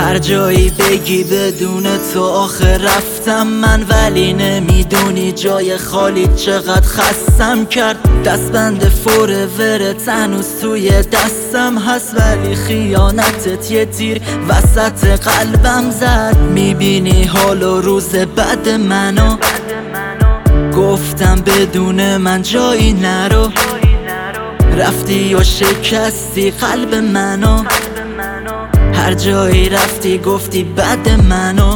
هر جایی بگی بدون تو آخه رفتم من، ولی نمیدونی جای خالی چقدر خستم کرد. دستبند فورورت هنوز توی دستم هست، ولی خیانتت یه تیر وسط قلبم زد. میبینی حال و روز بد منو، گفتم بدون من جایی نرو. رفتی و شکستی قلب منو، هر جایی رفتی گفتی بد منو.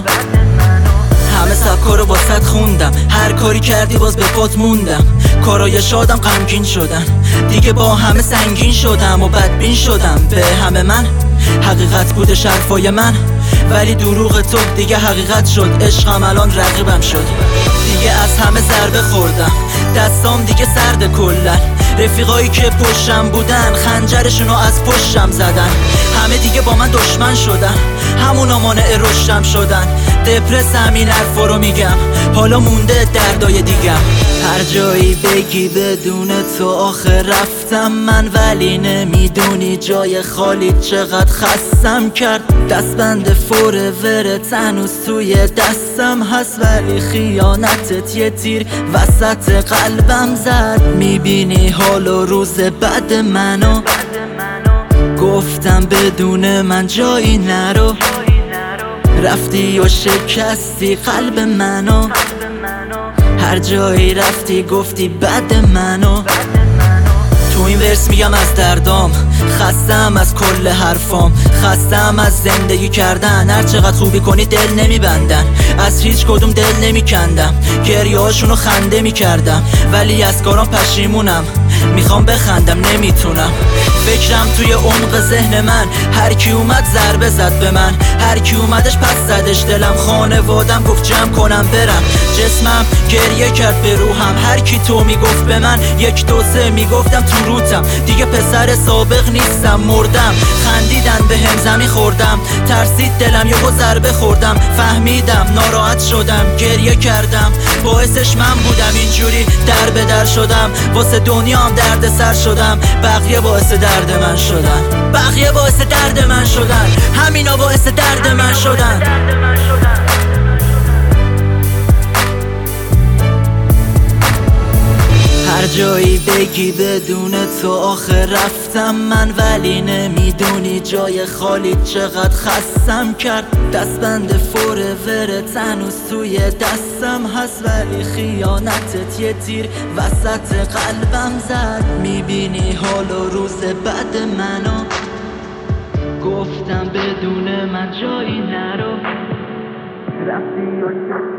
همه سبکا رو واسط خوندم، هر کاری کردی باز به پات موندم. کارای شادم غمگین شدن، دیگه با همه سنگین شدم و بدبین شدم. به همه من حقیقت بوده حرفای من، ولی دروغ تو دیگه حقیقت شد. عشقم الان رقیبم شد، دیگه از همه ضربه خوردم. دستام دیگه سرد کلن، رفیقایی که پشتم بودن خنجرشونو از پشتم زدن. همه دیگه با من دشمن شدن، همونا مانع رشدم شدن. دپرس همین حرفا رو میگم، حالا مونده دردای دیگم. هر جایی بگی بدون تو آخه رفتم من، ولی نمیدونی جای خالی چقدر خستم کرد. دستبند فورورت هنوز توی دستم هست، ولی خیانتت یه تیر وسط قلبم زد. میبینی حال و روز بد منو، گفتم بدون من جایی نرو. رفتی و شکستی قلب منو، هر جایی رفتی گفتی بد منو. تو این ورس میگم از دردام، خستم از کل حرفام، خستم از زندگی کردن. هر چقدر خوبی کنی دل نمیبندن، از هیچ کدوم دل نمیکندم. گریه هاشونو خنده میکردم، ولی از کارام پشیمونم. میخوام بخندم نمیتونم، فکرم توی عمق ذهن من. هر کی اومد ضربه زد به من، هر کی اومدش پس زدش دلم. خانوادم گفت جمع کنم برم، جسمم گریه کرد به روحم. هر کی تو میگفت به من 1 2 3 میگفتم تو روتم. دیگه پسر سابق نیستم، مردم. خندیدن به هم زمین خوردم، ترسید دلم یهو ضربه خوردم. فهمیدم ناراحت شدم، گریه کردم، باعثش من بودم. اینجوری در به در شدم، واسه دنیا هم درد سر شدم. بقیه باعث درد من شدن، بقیه باعث درد من شدن، همینا باعث درد من شدن. هر جایی بگی بدون تو آخه رفتم من، ولی نمیدونی جای خالی چقدر خستم کرد. دستبند فورورت هنوز توی دستم هست، ولی خیانتت یه تیر وسط قلبم زد. میبینی حال و روز بد منو، گفتم بدون من جایی نرو. رفتی و